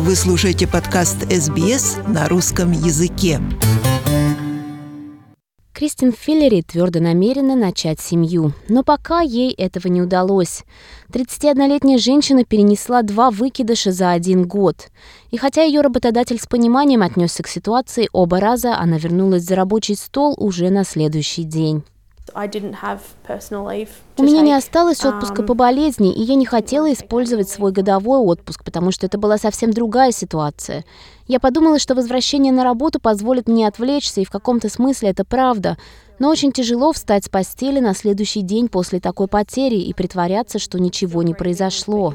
Вы слушаете подкаст СБС на русском языке. Кристин Филлери твердо намерена начать семью, но пока ей этого не удалось. 31-летняя женщина перенесла 2 выкидыша за 1 год. И хотя ее работодатель с пониманием отнесся к ситуации, оба раза она вернулась за рабочий стол уже на следующий день. У меня не осталось отпуска по болезни, и я не хотела использовать свой годовой отпуск, потому что это была совсем другая ситуация. Я подумала, что возвращение на работу позволит мне отвлечься, и в каком-то смысле это правда. Но очень тяжело встать с постели на следующий день после такой потери и притворяться, что ничего не произошло.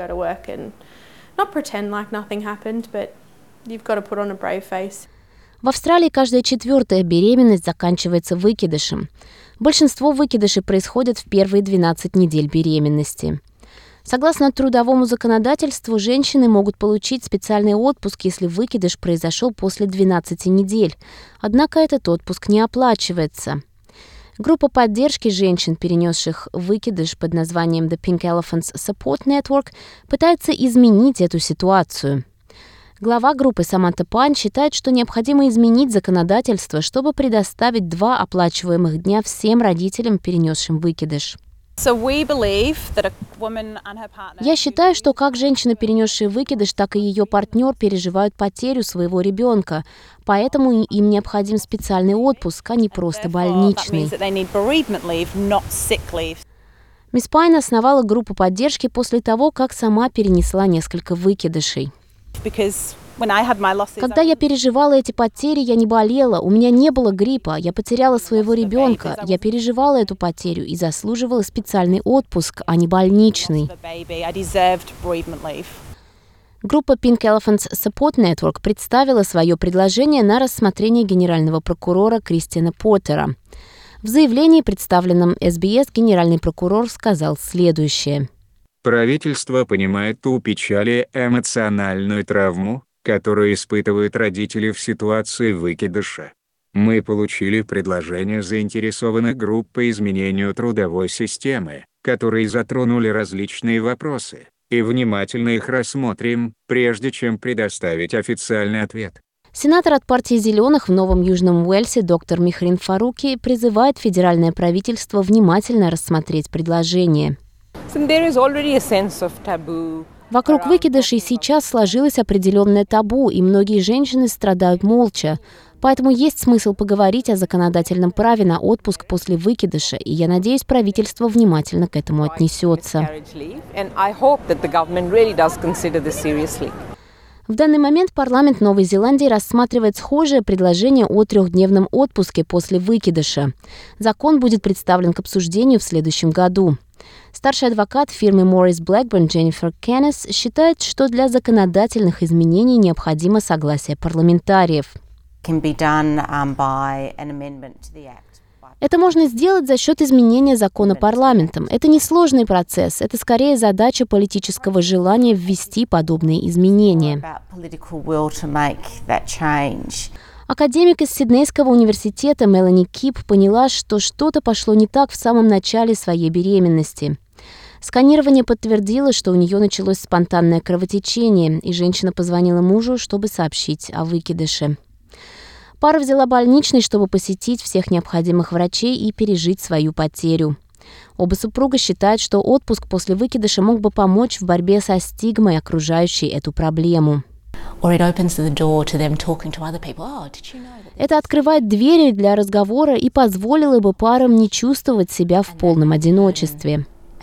В Австралии каждая 4-я беременность заканчивается выкидышем. Большинство выкидышей происходят в первые 12 недель беременности. Согласно трудовому законодательству, женщины могут получить специальный отпуск, если выкидыш произошел после 12 недель. Однако этот отпуск не оплачивается. Группа поддержки женщин, перенесших выкидыш под названием The Pink Elephants Support Network, пытается изменить эту ситуацию. Глава группы Саманта Пайн считает, что необходимо изменить законодательство, чтобы предоставить 2 оплачиваемых дня всем родителям, перенесшим выкидыш. Я считаю, что как женщина, перенесшая выкидыш, так и ее партнер переживают потерю своего ребенка, поэтому им необходим специальный отпуск, а не просто больничный. Мисс Пайн основала группу поддержки после того, как сама перенесла несколько выкидышей. Когда я переживала эти потери, я не болела, у меня не было гриппа, я потеряла своего ребенка, я переживала эту потерю и заслуживала специальный отпуск, а не больничный. Группа Pink Elephants Support Network представила свое предложение на рассмотрение генерального прокурора Кристиана Портера. В заявлении, представленном СБС, генеральный прокурор сказал следующее. Правительство понимает ту печаль и эмоциональную травму, которую испытывают родители в ситуации выкидыша. Мы получили предложения заинтересованных групп по изменению трудовой системы, которые затронули различные вопросы, и внимательно их рассмотрим, прежде чем предоставить официальный ответ. Сенатор от партии «Зеленых» в Новом Южном Уэльсе доктор Михрин Фаруки призывает федеральное правительство внимательно рассмотреть предложение. Вокруг выкидышей сейчас сложилось определенное табу, и многие женщины страдают молча. Поэтому есть смысл поговорить о законодательном праве на отпуск после выкидыша, и я надеюсь, правительство внимательно к этому отнесется. В данный момент парламент Новой Зеландии рассматривает схожее предложение о 3-дневном отпуске после выкидыша. Закон будет представлен к обсуждению в следующем году. Старший адвокат фирмы Morris Blackburn Дженнифер Кеннес считает, что для законодательных изменений необходимо согласие парламентариев. Это можно сделать за счет изменения закона парламентом. Это несложный процесс, это скорее задача политического желания ввести подобные изменения. Академик из Сиднейского университета Мелани Кип поняла, что что-то пошло не так в самом начале своей беременности. Сканирование подтвердило, что у нее началось спонтанное кровотечение, и женщина позвонила мужу, чтобы сообщить о выкидыше. Пара взяла больничный, чтобы посетить всех необходимых врачей и пережить свою потерю. Оба супруга считают, что отпуск после выкидыша мог бы помочь в борьбе со стигмой, окружающей эту проблему. Это открывает двери для разговора и позволило бы парам не чувствовать себя в полном одиночестве.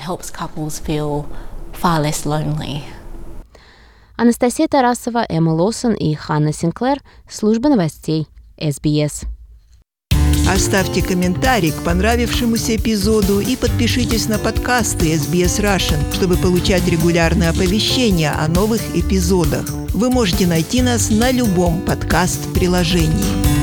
Анастасия Тарасова, Эмма Лоусон и Ханна Синклер. Служба новостей СБС. Оставьте комментарий к понравившемуся эпизоду и подпишитесь на подкасты SBS Russian, чтобы получать регулярные оповещения о новых эпизодах. Вы можете найти нас на любом подкаст-приложении.